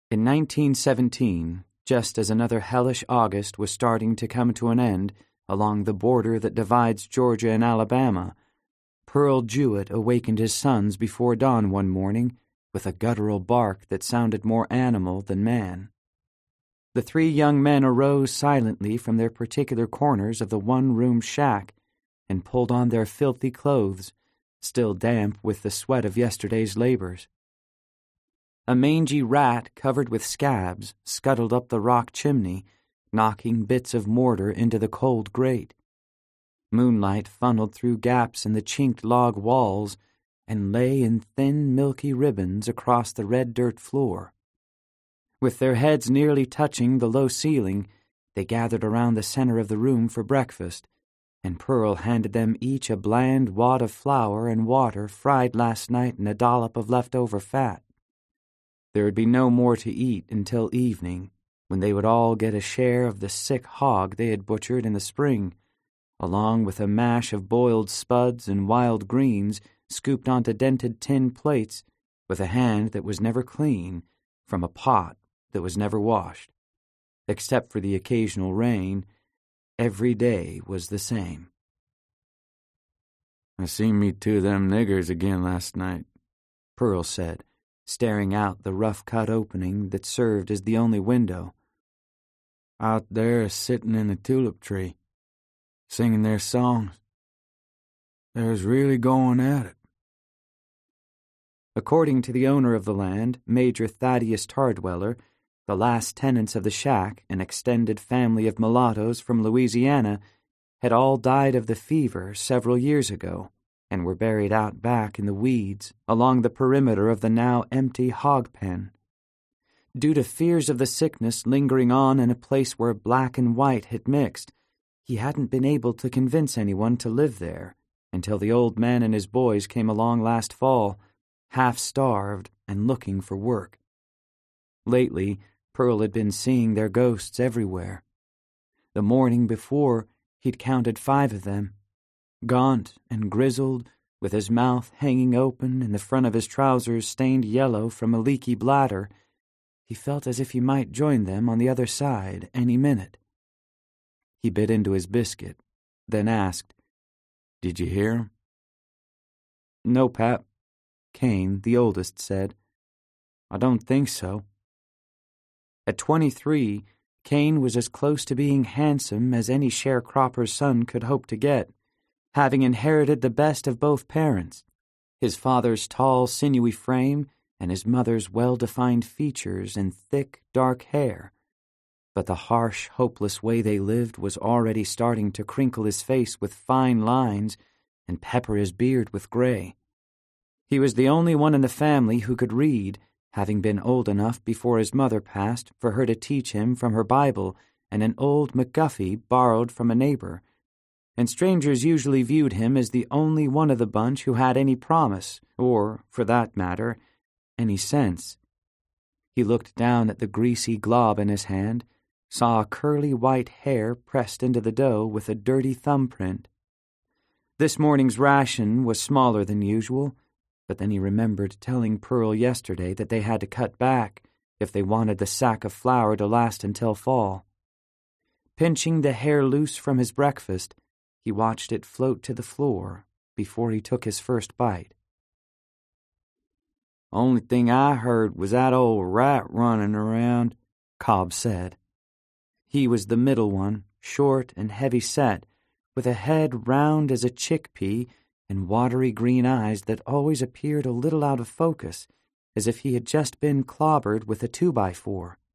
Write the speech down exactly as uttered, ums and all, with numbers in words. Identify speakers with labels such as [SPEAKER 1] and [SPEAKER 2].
[SPEAKER 1] In nineteen seventeen, just as another hellish August was starting to come to an end along the border that divides Georgia and Alabama, Pearl Jewett awakened his sons before dawn one morning with a guttural bark that sounded more animal than man. The three young men arose silently from their particular corners of the one-room shack and pulled on their filthy clothes, still damp with the sweat of yesterday's labors. A mangy rat covered with scabs scuttled up the rock chimney, knocking bits of mortar into the cold grate. Moonlight funneled through gaps in the chinked log walls and lay in thin, milky ribbons across the red dirt floor. With their heads nearly touching the low ceiling, they gathered around the center of the room for breakfast, and Pearl handed them each a bland wad of flour and water fried last night in a dollop of leftover fat. There would be no more to eat until evening, when they would all get a share of the sick hog they had butchered in the spring, along with a mash of boiled spuds and wild greens scooped onto dented tin plates with a hand that was never clean from a pot that was never washed. Except for the occasional rain, every day was the same.
[SPEAKER 2] "I seen me two of them niggers again last night,"
[SPEAKER 1] Pearl said, staring out the rough-cut opening that served as the only window.
[SPEAKER 2] "Out there sitting in the tulip tree, singing their songs. They was really going at it."
[SPEAKER 1] According to the owner of the land, Major Thaddeus Tardweller, the last tenants of the shack, an extended family of mulattoes from Louisiana, had all died of the fever several years ago and were buried out back in the weeds along the perimeter of the now empty hog pen. Due to fears of the sickness lingering on in a place where black and white had mixed, he hadn't been able to convince anyone to live there until the old man and his boys came along last fall, half-starved and looking for work. Lately, Pearl had been seeing their ghosts everywhere. The morning before, he'd counted five of them. Gaunt and grizzled, with his mouth hanging open and the front of his trousers stained yellow from a leaky bladder, he felt as if he might join them on the other side any minute. He bit into his biscuit, then asked,
[SPEAKER 2] "Did you hear him?"
[SPEAKER 1] "No, Pap," Kane, the oldest, said. "I don't think so." At twenty-three, Kane was as close to being handsome as any sharecropper's son could hope to get, having inherited the best of both parents, his father's tall, sinewy frame and his mother's well-defined features and thick, dark hair. But the harsh, hopeless way they lived was already starting to crinkle his face with fine lines and pepper his beard with gray. He was the only one in the family who could read, having been old enough before his mother passed for her to teach him from her Bible and an old McGuffey borrowed from a neighbor, and strangers usually viewed him as the only one of the bunch who had any promise, or, for that matter, any sense. He looked down at the greasy glob in his hand, saw a curly white hair pressed into the dough with a dirty thumbprint. This morning's ration was smaller than usual, but then he remembered telling Pearl yesterday that they had to cut back if they wanted the sack of flour to last until fall. Pinching the hair loose from his breakfast, he watched it float to the floor before he took his first bite.
[SPEAKER 2] "Only thing I heard was that old rat running around,"
[SPEAKER 1] Cobb said. He was the middle one, short and heavy-set, with a head round as a chickpea and watery green eyes that always appeared a little out of focus, as if he had just been clobbered with a two-by-four.